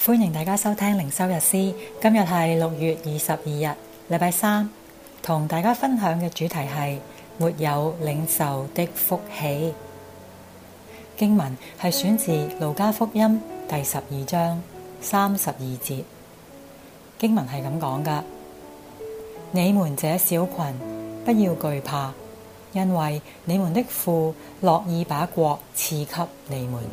歡迎大家收聽靈修日詩。今日係6月22日，禮拜三，同大家分享嘅主題係沒有領受的福氣。經文係選自路加福音第12章32節。經文係咁講㗎：你們這小群，不要懼怕，因為你們的父樂意把國賜給你們。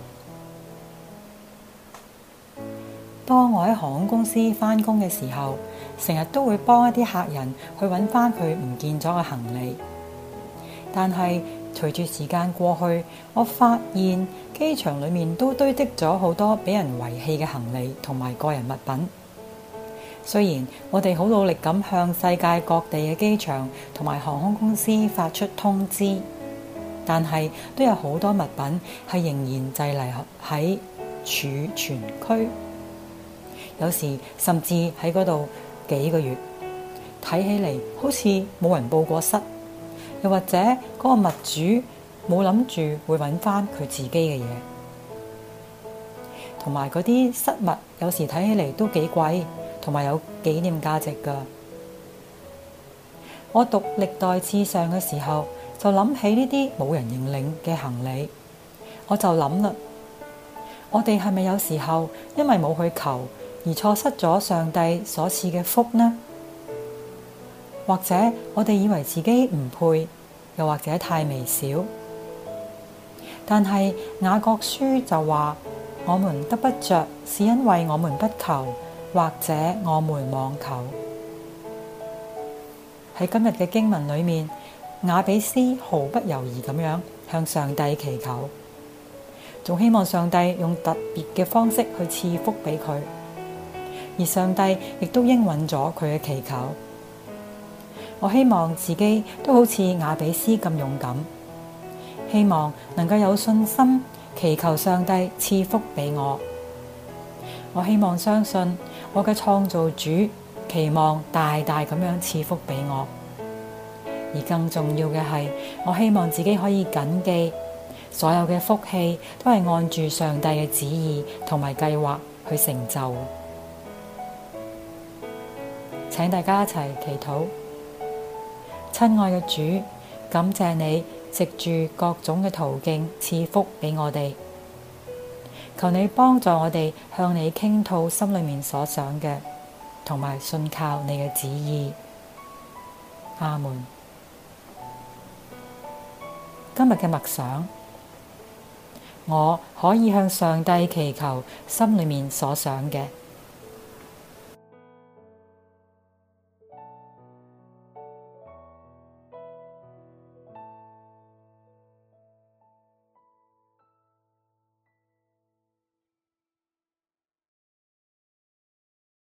當我喺航空公司返工嘅時候，成日都會幫一啲客人去揾返佢唔見咗嘅行李。但係隨住時間過去，我發現機場裡面都堆積咗好多俾人遺棄嘅行李同埋個人物品。雖然我哋好努力咁向世界各地嘅機場同埋航空公司發出通知，但係都有好多物品係仍然滯留喺儲存區。有時甚至喺嗰度幾個月，睇起嚟好似冇人報過失，又或者嗰個物主冇諗住會揾返佢自己嘅嘢，同埋嗰啲失物有時睇起嚟都幾貴，同埋有紀念價值㗎。我讀歷代志上嘅時候，就諗起呢啲冇人認領嘅行李，我就諗啦，我哋係咪有時候因為冇去求，而錯失咗上帝所賜嘅福呢？或者我哋以為自己唔配，又或者太微小。但係雅各書就話，我們得不着，是因為我們不求，或者我們妄求。喺今日嘅經文裏面，雅比斯毫不猶豫咁樣向上帝祈求，仲希望上帝用特別嘅方式去賜福俾佢。而上帝亦都應允咗佢嘅祈求。我希望自己都好似雅比斯咁勇敢，希望能夠有信心祈求上帝賜福俾我。我希望相信我嘅創造主期望大大咁樣賜福俾我。而更重要嘅係，我希望自己可以謹記，所有嘅福氣都係按住上帝嘅旨意同埋計劃去成就。請大家一齊祈禱。親愛嘅主，感謝你藉住各種嘅途徑賜福俾我哋，求你幫助我哋向你傾吐心裏面所想嘅，同埋信靠你嘅旨意。阿門。今日嘅默想，我可以向上帝祈求心裏面所想嘅。